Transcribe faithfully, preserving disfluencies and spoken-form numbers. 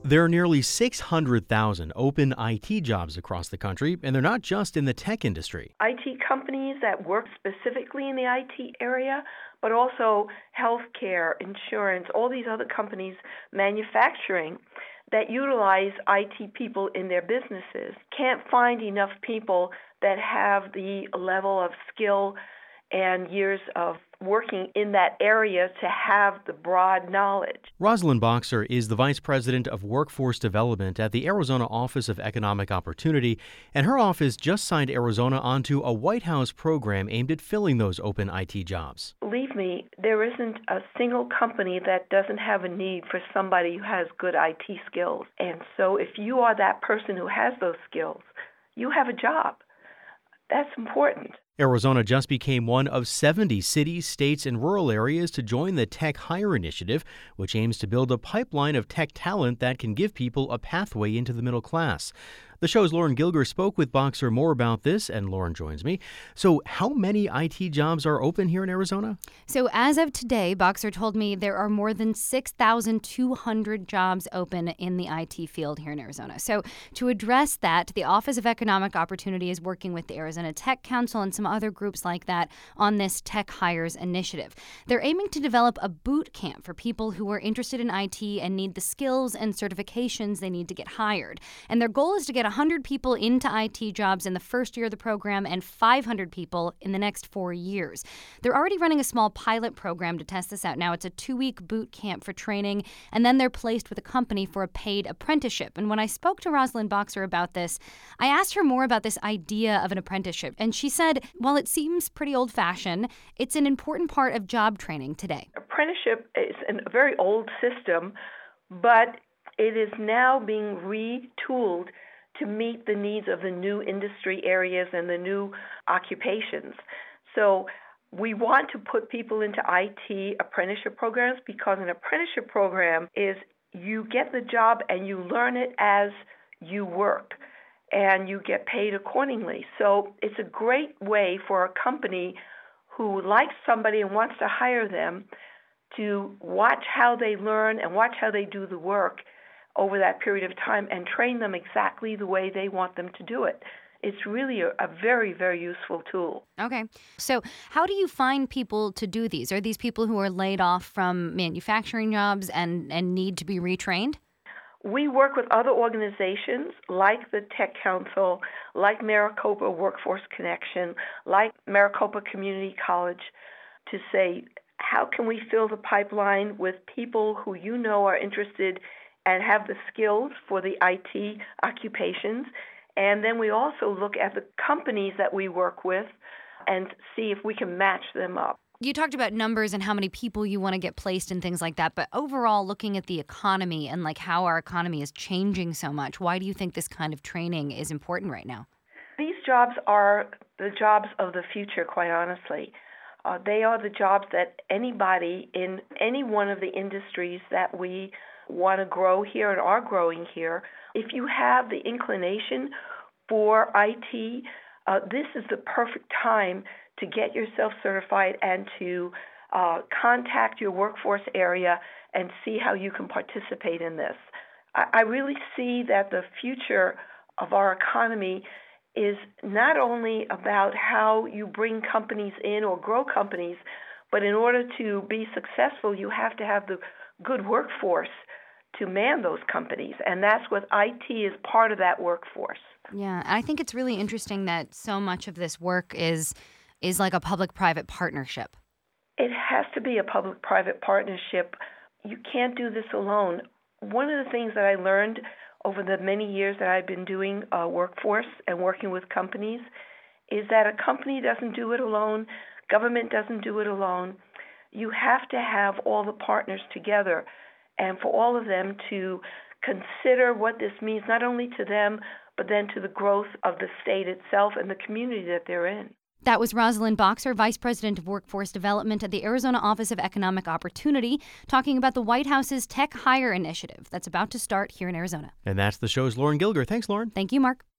There are nearly six hundred thousand open I T jobs across the country, and they're not just in the tech industry. I T companies that work specifically in the I T area, but also healthcare, insurance, all these other companies, manufacturing, that utilize I T people in their businesses, can't find enough people that have the level of skill and years of working in that area to have the broad knowledge. Rosalind Boxer is the Vice President of Workforce Development at the Arizona Office of Economic Opportunity, and her office just signed Arizona onto a White House program aimed at filling those open I T jobs. Believe me, there isn't a single company that doesn't have a need for somebody who has good I T skills. And so if you are that person who has those skills, you have a job. That's important. Arizona just became one of seventy cities, states, and rural areas to join the Tech Hire Initiative, which aims to build a pipeline of tech talent that can give people a pathway into the middle class. The show's Lauren Gilger spoke with Boxer more about this, and Lauren joins me. So how many I T jobs are open here in Arizona? So as of today, Boxer told me there are more than six thousand two hundred jobs open in the I T field here in Arizona. So to address that, the Office of Economic Opportunity is working with the Arizona Tech Council and some other groups like that on this Tech Hires initiative. They're aiming to develop a boot camp for people who are interested in I T and need the skills and certifications they need to get hired. And their goal is to get one hundred people into I T jobs in the first year of the program and five hundred people in the next four years. They're already running a small pilot program to test this out now. It's a two-week boot camp for training, and then they're placed with a company for a paid apprenticeship. And when I spoke to Rosalind Boxer about this, I asked her more about this idea of an apprenticeship. And she said, while it seems pretty old-fashioned, it's an important part of job training today. Apprenticeship is a very old system, but it is now being retooled to meet the needs of the new industry areas and the new occupations. So we want to put people into I T apprenticeship programs because an apprenticeship program is you get the job and you learn it as you work and you get paid accordingly. So it's a great way for a company who likes somebody and wants to hire them to watch how they learn and watch how they do the work over that period of time and train them exactly the way they want them to do it. It's really a, a very, very useful tool. Okay. So how do you find people to do these? Are these people who are laid off from manufacturing jobs and, and need to be retrained? We work with other organizations like the Tech Council, like Maricopa Workforce Connection, like Maricopa Community College to say, how can we fill the pipeline with people who you know are interested and have the skills for the I T occupations. And then we also look at the companies that we work with and see if we can match them up. You talked about numbers and how many people you want to get placed and things like that, but overall looking at the economy and like how our economy is changing so much, why do you think this kind of training is important right now? These jobs are the jobs of the future, quite honestly. Uh, they are the jobs that anybody in any one of the industries that we want to grow here and are growing here, if you have the inclination for I T, uh, this is the perfect time to get yourself certified and to uh, contact your workforce area and see how you can participate in this. I, I really see that the future of our economy is not only about how you bring companies in or grow companies, but in order to be successful, you have to have the good workforce to man those companies, and that's what I T is part of that workforce. Yeah, I think it's really interesting that so much of this work is is like a public-private partnership. It has to be a public-private partnership. You can't do this alone. One of the things that I learned over the many years that I've been doing uh, workforce and working with companies is that a company doesn't do it alone, government doesn't do it alone. You have to have all the partners together and for all of them to consider what this means, not only to them, but then to the growth of the state itself and the community that they're in. That was Rosalind Boxer, Vice President of Workforce Development at the Arizona Office of Economic Opportunity, talking about the White House's Tech Hire Initiative that's about to start here in Arizona. And that's the show's Lauren Gilger. Thanks, Lauren. Thank you, Mark.